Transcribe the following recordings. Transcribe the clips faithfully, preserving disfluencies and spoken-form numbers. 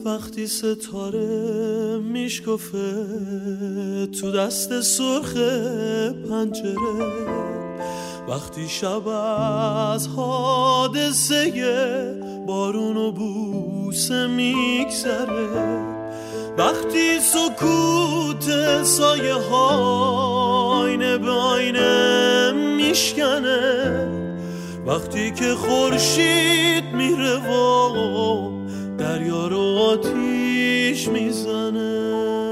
وقتی ستاره میشکفه تو دست سرخ پنجره، وقتی شب از حادثه بارون و بوسه میگذره، وقتی سکوت سایه ها آینه به آینه میشکنه، وقتی که خورشید میره و دریا رو آتیش میزنه.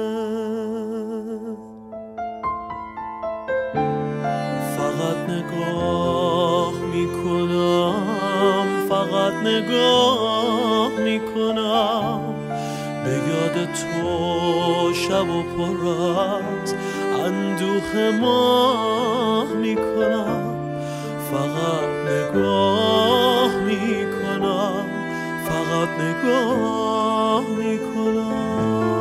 فقط نگاه میکنم، فقط نگاه میکنم، به یاد تو شب و پر از اندوه ماه میکنم. فقط نگاه میکنم، فقط نگاه میکنم.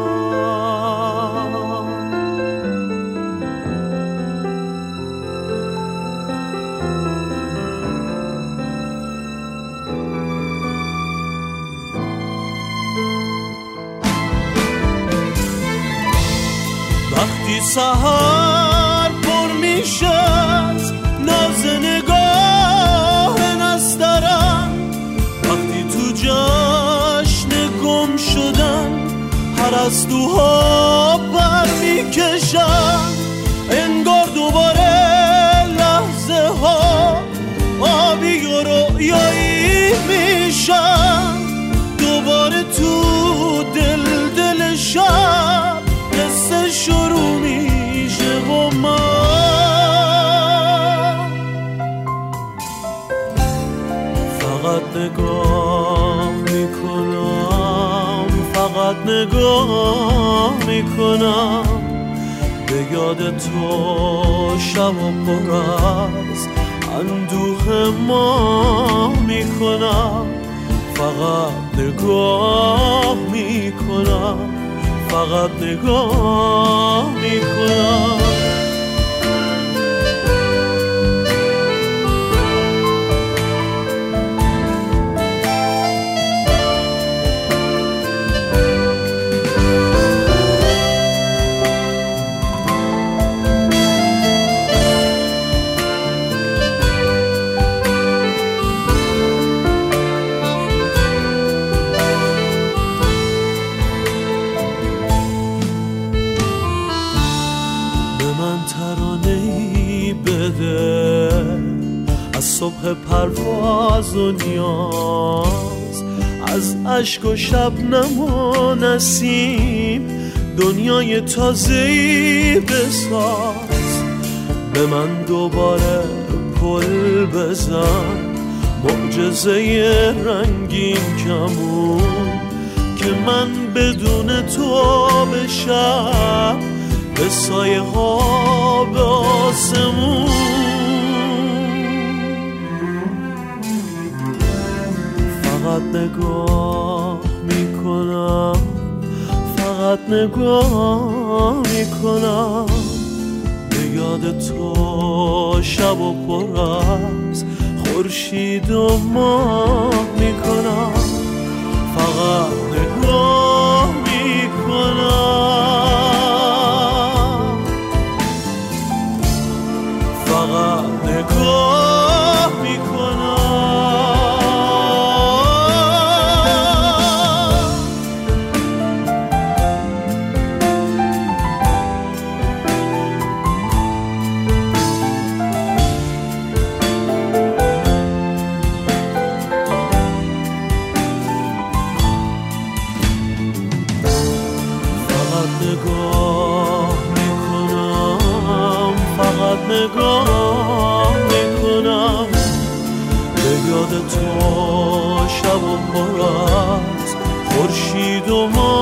وقتی سحر پر میشه از ناز نگاه نسترن، وقتی تو جشن گم شدن پرستوها بر میکشن، انگار دوباره لحظه ها آبی و رویایی میشن، دوباره تو دل دل شب قصه شروع میشه و من فقط نگاه میکنم، فقط نگاه میکنم، به یاد تو شب و پر از اندوه ماه میکنم. فقط نگاه میکنم، فقط نگاه میکنم. از صبح پرواز و نیاز، از اشک و شبنم و نسیم، دنیای تازه‌ای بساز. به من دوباره پل بزن، معجزه رنگین کمون، که من بدون تو بشم به سایه ها به آسمون. فقط نگاه میکنم، فقط نگاه میکنم، به یاد تو شب و پر از خورشید و ماه میکنم. فقط نگاه میکنم، فقط نگاه میکنم. نگاه میکنم، به یاد تو شب و پر از خورشید و ماه